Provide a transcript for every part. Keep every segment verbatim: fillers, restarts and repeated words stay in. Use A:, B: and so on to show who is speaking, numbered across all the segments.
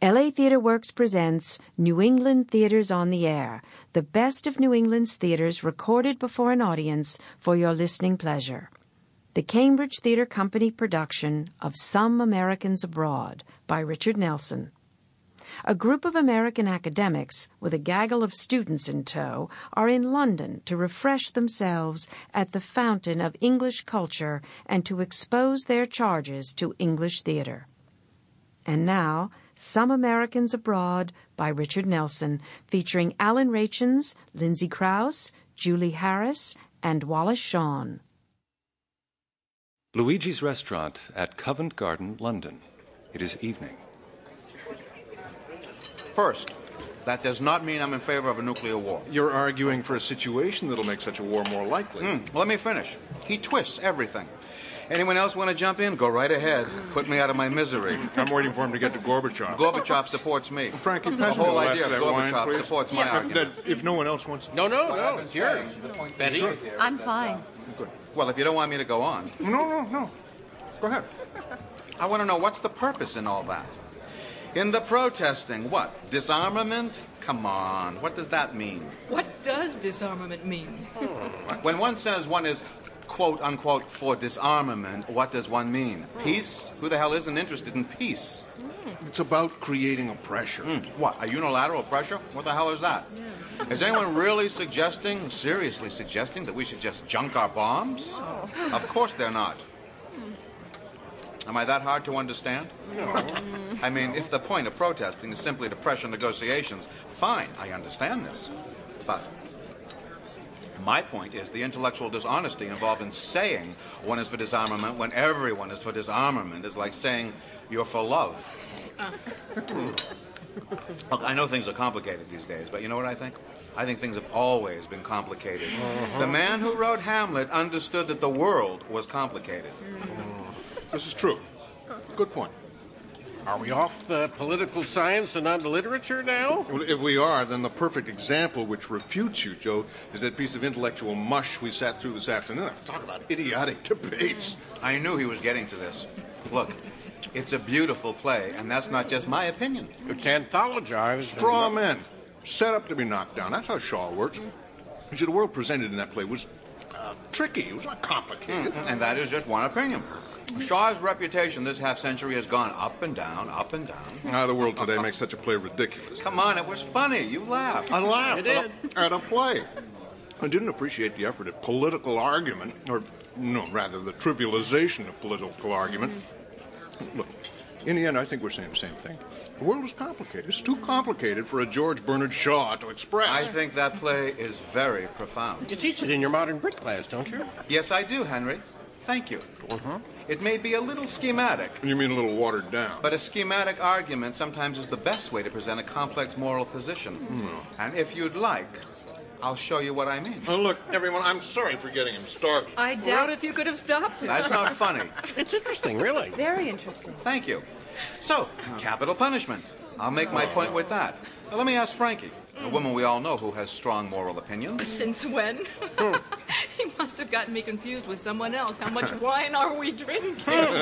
A: L A Theatre Works presents New England Theaters on the Air, the best of New England's theaters recorded before an audience for your listening pleasure. The Cambridge Theatre Company production of Some Americans Abroad by Richard Nelson. A group of American academics, with a gaggle of students in tow, are in London to refresh themselves at the fountain of English culture and to expose their charges to English theatre. And now, Some Americans Abroad by Richard Nelson, featuring Alan Rachins, Lindsay Krause, Julie Harris, and Wallace Shawn.
B: Luigi's Restaurant at Covent Garden, London. It is evening.
C: First, that does not mean I'm in favor of a nuclear war.
D: You're arguing for a situation that'll make such a war more likely.
C: Mm, let me finish. He twists everything. Anyone else want to jump in? Go right ahead. Put me out of my misery.
D: I'm waiting for him to get to Gorbachev.
C: Gorbachev supports me.
D: Frankie,
C: the
D: pass me
C: whole
D: the last
C: idea
D: of
C: of
D: that wine,
C: Gorbachev
D: please.
C: supports my
D: Yeah.
C: argument.
D: That if no one else wants...
E: No, no, no. It's yours. Betty?
D: Sure.
F: I'm fine.
D: Good.
C: Well, if you don't want me to go on,
D: No, no, no. Go ahead.
C: I want to know what's the purpose in all that. In the protesting, what? Disarmament? Come on. What does that mean?
G: What does disarmament mean?
C: When one says one is, quote, unquote, for disarmament, what does one mean? Peace? Who the hell isn't interested in peace?
D: It's about creating a pressure.
C: Mm, what, a unilateral pressure? What the hell is that? Is anyone really suggesting, seriously suggesting, that we should just junk our bombs?
G: Oh.
C: Of course they're not. Am I that hard to understand?
D: No.
C: I mean, if the point of protesting is simply to pressure negotiations, fine, I understand this. But my point is the intellectual dishonesty involved in saying one is for disarmament when everyone is for disarmament is like saying you're for love. Look, I know things are complicated these days, but you know what I think? I think things have always been complicated. Uh-huh. The man who wrote Hamlet understood that the world was complicated.
D: This is true. Good point.
E: Are we off uh, political science and onto literature now?
D: Well, if we are, then the perfect example which refutes you, Joe, is that piece of intellectual mush we sat through this afternoon. Talk about idiotic debates.
C: I knew he was getting to this. Look, it's a beautiful play, and that's not just my opinion.
E: You can't apologize.
D: Straw men, set up to be knocked down. That's how Shaw works. You see, the world presented in that play was uh, tricky. It was not complicated.
C: Mm-hmm. And that is just one opinion. Shaw's reputation this half-century has gone up and down, up and down.
D: Ah, the world today makes such a play ridiculous.
C: Come on, it was funny. You laughed.
D: I laughed.
E: You did.
D: At a play. I didn't appreciate the effort at political argument, or, no, rather, the trivialization of political argument. Look, in the end, I think we're saying the same thing. The world is complicated. It's too complicated for a George Bernard Shaw to express.
C: I think that play is very profound.
E: You teach it in your modern Brit class, don't you?
C: Yes, I do, Henry. Thank you.
E: Uh-huh.
C: It may be a little schematic.
D: You mean a little watered down?
C: But a schematic argument sometimes is the best way to present a complex moral position.
D: Mm.
C: And if you'd like, I'll show you what I mean.
D: Oh, look, everyone, I'm sorry for getting him started.
G: I doubt if you could have stopped him.
C: That's not funny.
E: It's interesting, really.
F: Very interesting.
C: Thank you. So, capital punishment. I'll make my point with that. Now, let me ask Frankie, a woman we all know who has strong moral opinions.
G: Since when? He must have gotten me confused with someone else. How much wine are we drinking?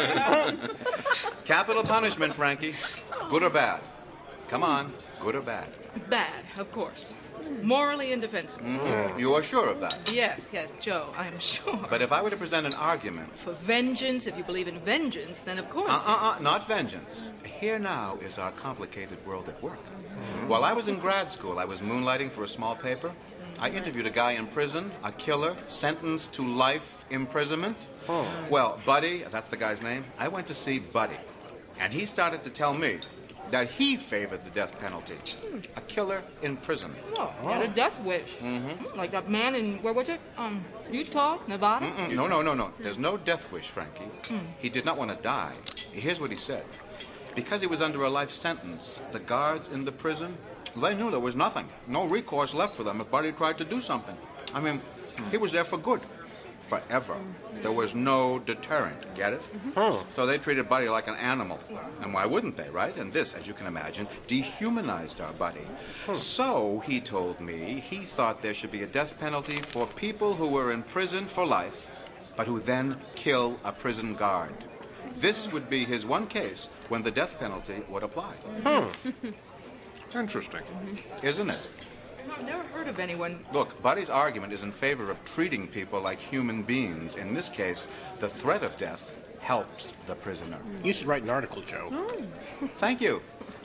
C: Capital punishment, Frankie. Good or bad? Come on, good or bad?
G: Bad, of course. Morally indefensible.
C: Mm-hmm. You are sure of that?
G: Yes, yes, Joe, I'm sure.
C: But if I were to present an argument...
G: For vengeance, if you believe in vengeance, then of course...
C: Uh-uh-uh, not vengeance. Here now is our complicated world at work. Mm-hmm. While I was in grad school, I was moonlighting for a small paper. I interviewed a guy in prison, a killer, sentenced to life imprisonment. Oh. Well, Buddy, that's the guy's name, I went to see Buddy. And he started to tell me that he favored the death penalty. Hmm. A killer in prison.
G: Oh, he had a death wish.
C: Mm-hmm.
G: Like that man in, where was it? Um, Utah, Nevada?
C: Mm-mm. No, no, no, no. There's no death wish, Frankie. Mm. He did not want to die. Here's what he said. Because he was under a life sentence, the guards in the prison, they knew there was nothing. No recourse left for them if Buddy tried to do something. I mean, he was there for good. Forever. There was no deterrent. Get it?
E: Oh.
C: So they treated Buddy like an animal. And why wouldn't they, right? And this, as you can imagine, dehumanized our Buddy. So, he told me, he thought there should be a death penalty for people who were in prison for life, but who then kill a prison guard. This would be his one case when the death penalty would apply.
D: Hmm. Interesting.
C: Isn't it?
G: I've never heard of anyone.
C: Look, Buddy's argument is in favor of treating people like human beings. In this case, the threat of death helps the prisoner.
E: You should write an article, Joe.
G: Oh.
C: Thank you.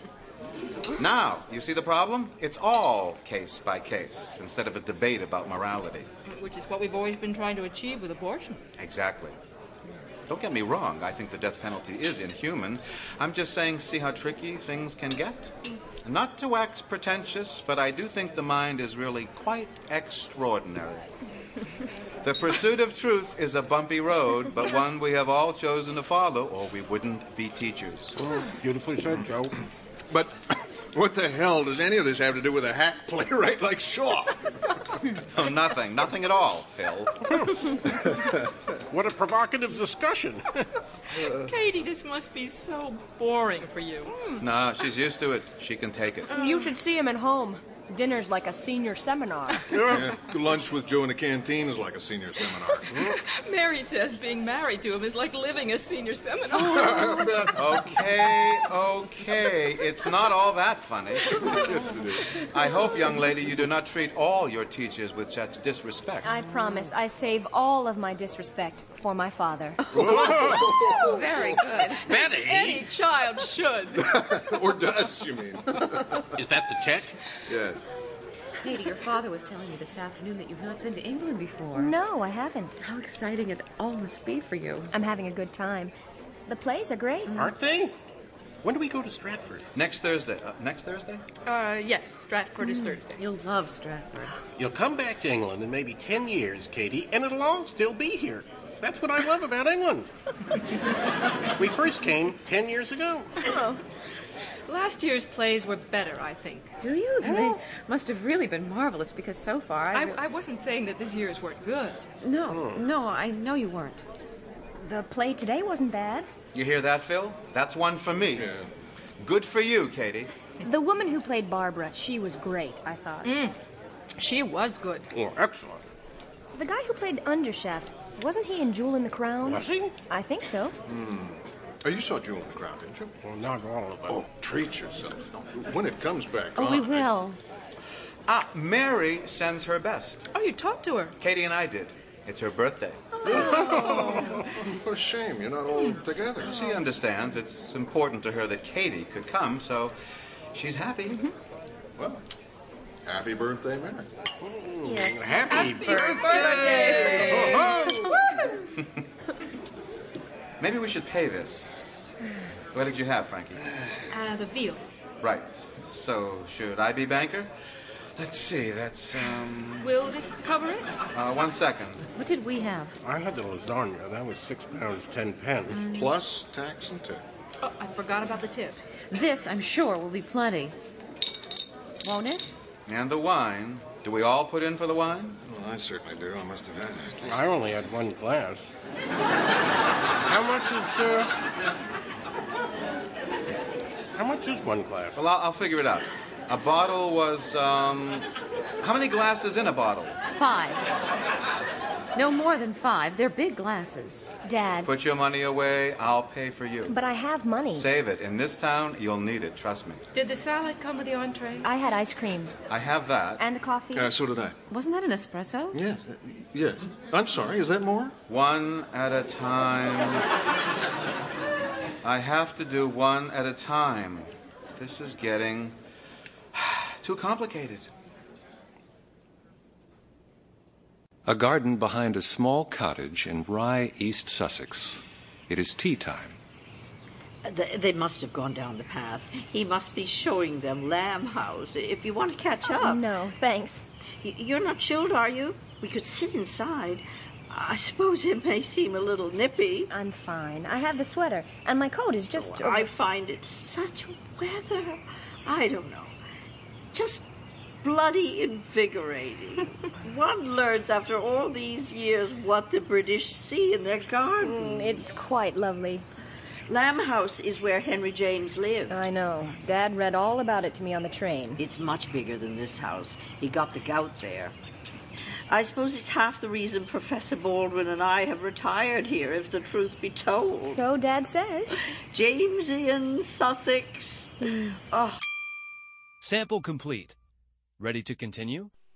C: Now, you see the problem? It's all case by case, instead of a debate about morality.
G: Which is what we've always been trying to achieve with abortion.
C: Exactly. Don't get me wrong, I think the death penalty is inhuman. I'm just saying, see how tricky things can get? Not to wax pretentious, but I do think the mind is really quite extraordinary. The pursuit of truth is a bumpy road, but one we have all chosen to follow, or we wouldn't be teachers.
E: Oh, beautifully said, Joe.
D: But what the hell does any of this have to do with a hack playwright like Shaw?
C: Oh, nothing. Nothing at all, Phil.
E: What a provocative discussion.
G: Katie, this must be so boring for you.
C: No, she's used to it. She can take it.
F: You should see him at home. Dinner's like a senior seminar.
D: Yeah, lunch with Joe in the canteen is like a senior seminar.
G: Mary says being married to him is like living a senior seminar.
C: Okay, okay. It's not all that funny. I hope, young lady, you do not treat all your teachers with such disrespect.
F: I promise I save all of my disrespect for my father.
G: Very good.
E: Betty!
G: Any child should.
D: Or does, you mean?
E: Is that the check?
D: Yes.
H: Katie, your father was telling me this afternoon that you've not been to England before.
F: No, I haven't.
H: How exciting it all must be for you.
F: I'm having a good time. The plays are great.
E: Aren't they? When do we go to Stratford?
C: Next Thursday. Uh, next Thursday?
G: Uh, yes, Stratford is Thursday.
H: You'll love Stratford.
E: You'll come back to England in maybe ten years, Katie, and it'll all still be here. That's what I love about England. We first came ten years ago.
G: Oh. Last year's plays were better, I think.
H: Do you? They must have really been marvelous, because so far I...
G: I, I wasn't saying that this year's weren't good.
H: No, no, I know you weren't.
F: The play today wasn't bad.
C: You hear that, Phil? That's one for me.
D: Yeah.
C: Good for you, Katie.
F: The woman who played Barbara, she was great, I thought.
G: Mm. She was good.
E: Oh, excellent.
F: The guy who played Undershaft, wasn't he in Jewel in the Crown?
E: Was he?
F: I think so.
D: Hmm. Oh, you saw Jewel in the Crown, didn't you?
E: Well, not all of it.
D: Oh, treat yourself. When it comes back
H: Oh,
D: on.
H: we will.
C: Ah, Mary sends her best.
G: Oh, you talked to her.
C: Katie and I did. It's her birthday.
D: Oh, what a shame. You're not all together.
C: She understands it's important to her that Katie could come, so she's happy.
G: Mm-hmm.
D: Well, happy birthday, Mary.
F: Yes.
E: Happy,
G: birthday!
E: Oh,
C: Maybe we should pay this. What did you have, Frankie?
G: Uh, the veal.
C: Right. So, should I be banker? Let's see, that's, um...
G: Will this cover it?
C: Uh, one second.
H: What did we have?
E: I had the lasagna. That was six pounds, ten pence.
D: Plus tax and tip.
G: Oh, I forgot about the tip.
H: This, I'm sure, will be plenty. Won't it?
C: And the wine. Do we all put in for the wine?
D: Well, I certainly do. I must have had it. At least.
E: I only had one glass. How much is, uh... How much is one glass?
C: Well, I'll, I'll figure it out. A bottle was, um... How many glasses in a bottle?
H: Five. No more than five. They're big glasses.
F: Dad,
C: Put your money away. I'll pay for you.
F: but I have money.
C: Save it. In this town, you'll need it. Trust me.
G: Did the salad come with the entree?
F: I had ice cream
C: I have that.
F: and a coffee.
D: Uh, so did I.
H: Wasn't that an espresso?
D: Yes. uh, Yes. I'm sorry. Is that more?
C: One at a time. I have to do one at a time. This is getting too complicated.
B: A garden behind a small cottage in Rye, East Sussex. It is tea time.
I: They, they must have gone down the path. He must be showing them Lamb House. If you want to catch up.
F: No, thanks.
I: Y- You're not chilled, are you? We could sit inside. I suppose it may seem a little nippy.
F: I'm fine. I have the sweater, and my coat is just...
I: Oh, I find it such weather. I don't know. Just bloody invigorating. One learns after all these years what the British see in their gardens.
F: Mm, it's quite lovely.
I: Lamb House is where Henry James lived.
F: I know. Dad read all about it to me on the train.
I: It's much bigger than this house. He got the gout there. I suppose it's half the reason Professor Baldwin and I have retired here, if the truth be told.
F: So Dad says.
I: Jamesian Sussex. Oh.
J: Sample complete. Ready to continue?